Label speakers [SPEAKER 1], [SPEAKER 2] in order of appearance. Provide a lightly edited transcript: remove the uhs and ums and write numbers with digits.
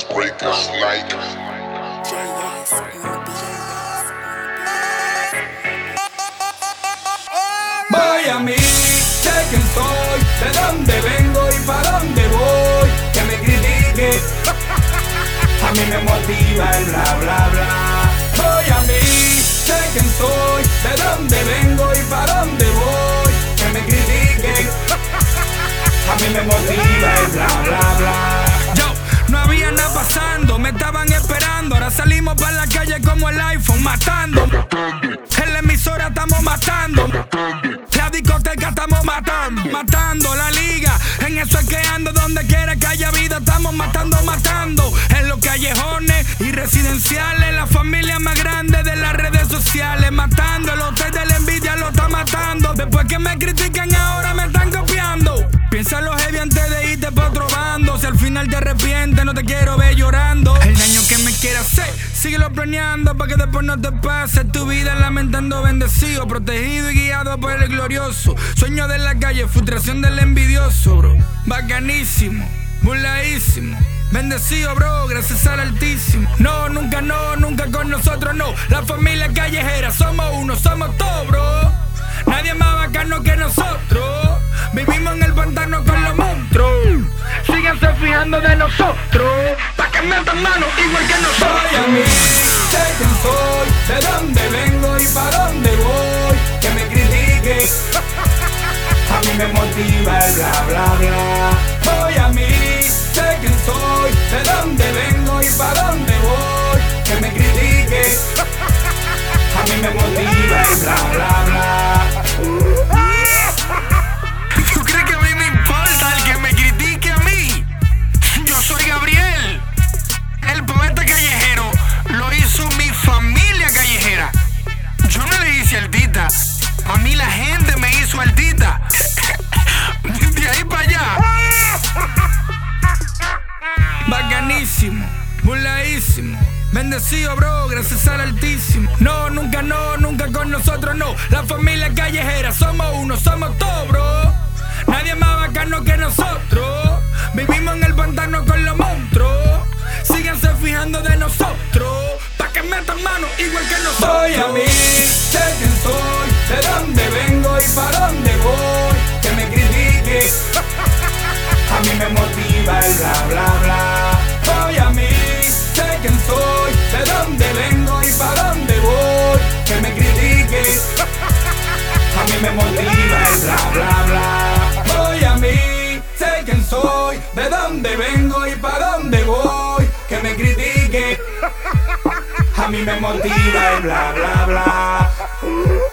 [SPEAKER 1] breakers like.
[SPEAKER 2] Voy a mí, sé quién soy, de dónde vengo y pa' dónde voy. Que me critique, a mí me motiva el bla bla bla. Voy a mí, sé quién soy, de dónde vengo y pa' dónde voy. Que me critiquen, a mí me motiva el bla bla bla. Yo, no había nada pasando, me estaban esperando. Ahora salimos para la calle como el iPhone, matando. En la emisora estamos matando. La discoteca estamos matando. Matando la liga, en eso es que ando. Donde quiera que haya vida estamos matando. En los callejones y residenciales, la familia más grande de las redes sociales. Matando, el hotel de la envidia lo está matando. Después que me critican ahora me están copiando. Piénsalo heavy antes de irte pa' otro bando. Si al final te arrepientes no te quiero ver llorando. El daño que me quieras hacer, síguelo planeando pa' que después no te pase tu vida lamentando. Bendecido, protegido y guiado por el glorioso. Sueño de la calle, frustración del envidioso, bro. Bacanísimo, burladísimo. Bendecido, bro, gracias al Altísimo. No, nunca con nosotros no. La familia callejera, somos uno, somos todos, bro. Nadie más bacano que nosotros. Vivimos en el pantano con los monstruos. Síganse fijando de nosotros, pa' que metan mano igual que nosotros. Voy a mí, sé quién soy, de dónde vengo y pa' dónde voy. Que me critiquen, a mí me motiva el bla bla bla. Voy a mí, sé quién soy, de dónde vengo y pa' dónde voy. Que me critiquen, a mí me motiva el bla bla bla.
[SPEAKER 3] ¿Tú crees que a mí me importa el que me critique a mí? Yo soy Gabriel, el poeta callejero. Lo hizo mi familia callejera. Yo no le hice altita, a mí la gente me hizo altita. De ahí para allá.
[SPEAKER 2] Bacanísimo, burladísimo. Bendecido, bro, gracias al Altísimo. No, nunca con nosotros no. La familia callejera, somos uno, somos todos, bro. Nadie más bacano que nosotros. Vivimos en el pantano con los monstruos. Síganse fijando de nosotros, pa' que metan mano igual que nosotros. Voy a mí, sé quién soy, de dónde vengo y pa' dónde voy. Que me critiquen, a mí me motiva el bla bla bla. Voy a mí, sé quién soy, de dónde vengo y pa' dónde voy. Que me critiquen, a mí me motiva el bla bla bla. Voy a mí, sé quién soy, de dónde vengo y pa' dónde voy. Que me critiquen, a mí me motiva el bla bla bla.